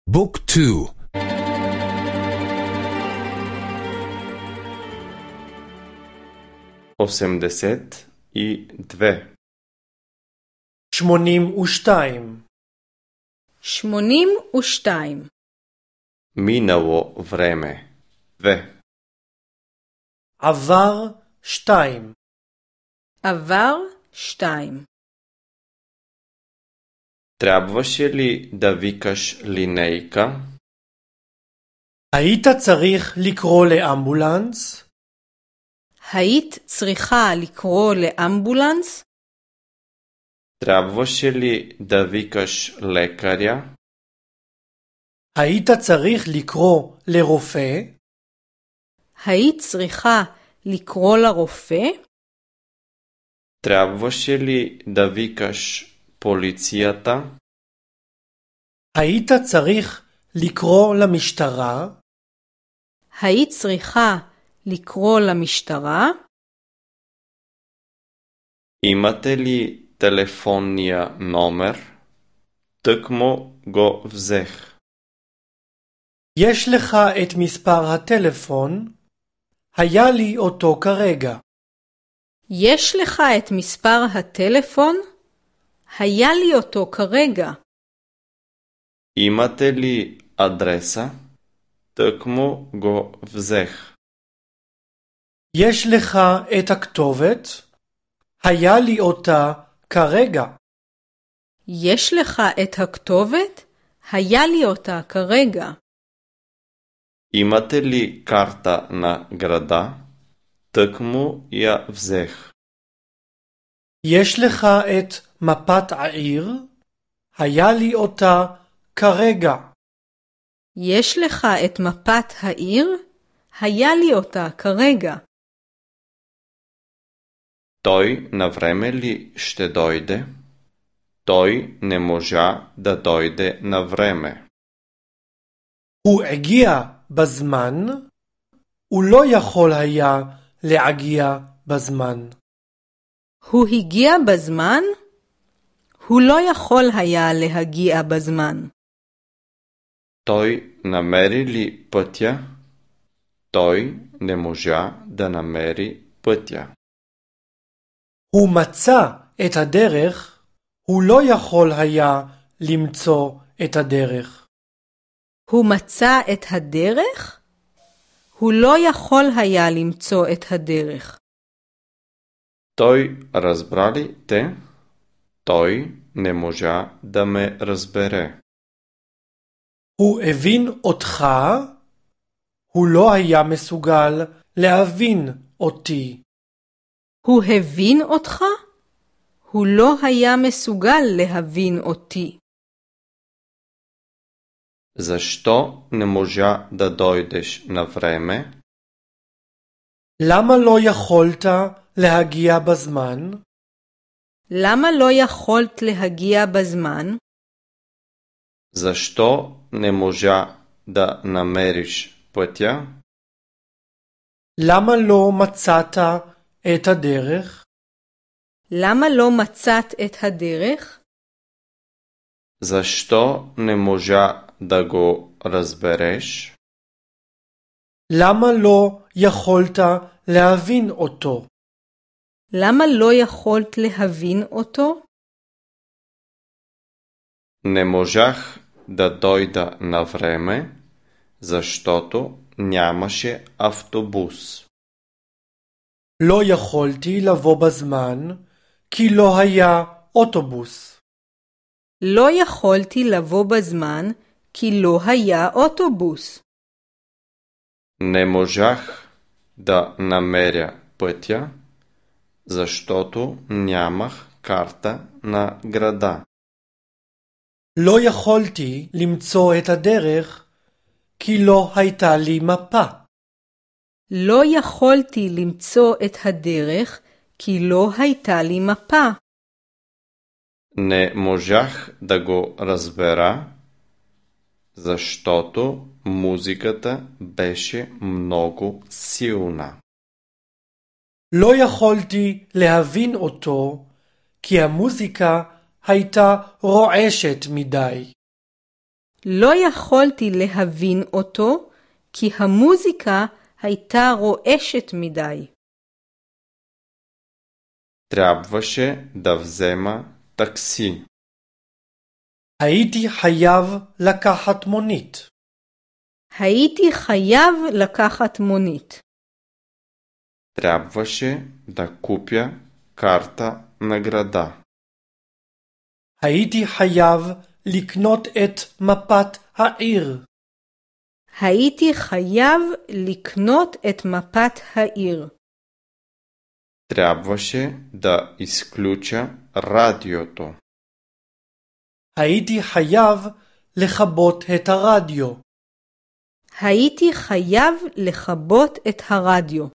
بوك تو 82 82 82 минало време 2 עבר 2 עבר 2 трябваше ли да викаш линейка? היית צריך לקרוא לאמבולנס? היית צריכה לקרוא לאמבולנס? трябваше ли да викаш лекаря? היית צריך לקרוא לרופא? היית צריכה לקרוא לרופא? трябваше ли да викаш полицията? היית צריך לקרוא למשטרה? היית צריכה לקרוא למשטרה? имате ли телефонния номер? тъкмо го взех. יש לך את מספר הטלפון? היה לי אותו כרגע. יש לך את מספר הטלפון? היה לי אותו כרגע. имате ли адреса? тъкмо го взех. יש לך את הכתובת? היה לי אותה כרגע. יש לך את הכתובת? היה לי אותה כרגע. имате ли карта на града? тъкмо я взех. יש לך את מפת העיר? היה לי אותה כרגע. יש לך את מפת העיר? היה לי אותה כרגע. той на време ли ще дойде? той не можа да дойде на време. הוא הגיע בזמן? הוא לא יכול היה להגיע בזמן. הוא הגיע בזמן? הוא לא יכול היה להגיע בזמן. той намери ли пътя? той не можа да намери пътя. הוא מצא את הדרך? הוא לא יכול היה למצוא את הדרך. הוא מצא את הדרך? הוא לא יכול היה למצוא את הדרך. той разбра ли те? той не можа да ме разбере. הוא הבין אותך? הוא לא היה מסוגל להבין אותי. הוא הבין אותך? הוא לא היה מסוגל להבין אותי. защо не можа да дойдеш на време? למה לא יכולת להגיע בזמן? למה לא יכולת להגיע בזמן? защо не можа да намериш пътя? למה לא מצאת את הדרך? למה לא מצאת את הדרך? защо не можа да го разбереш? למה לא יכולת להבין אותו? למה לא יכולת להבין אותו? не можах да дойда на време, защото нямаше автобус. לא יכולתי לבוא בזמן, כי לא היה אוטובוס. לא יכולתי לבוא בזמן, כי לא היה אוטובוס. не можах да намеря пътя, защото нямах карта на града. לא יכולתי למצוא את הדרך, כי לא הייתה לי מפה. לא יכולתי למצוא את הדרך, כי לא הייתה לי מפה. не можах да го разбера, защото музиката беше много силна. לא יכולתי להבין אותו, כי המוזיקה הייתה רועשת מדי. לא יכולתי להבין אותו כי המוזיקה הייתה רועשת מדי. Трябваше да взема такси. הייתי חייב לקחת מונית. הייתי חייב לקחת מונית. Трябваше да купя карта на града. הייתי חייב לקנות את מפת העיר. הייתי חייב לקנות את מפת העיר. Трябваше да изключа радиото. הייתי חייב לכבות את הרדיו. הייתי חייב לכבות את הרדיו.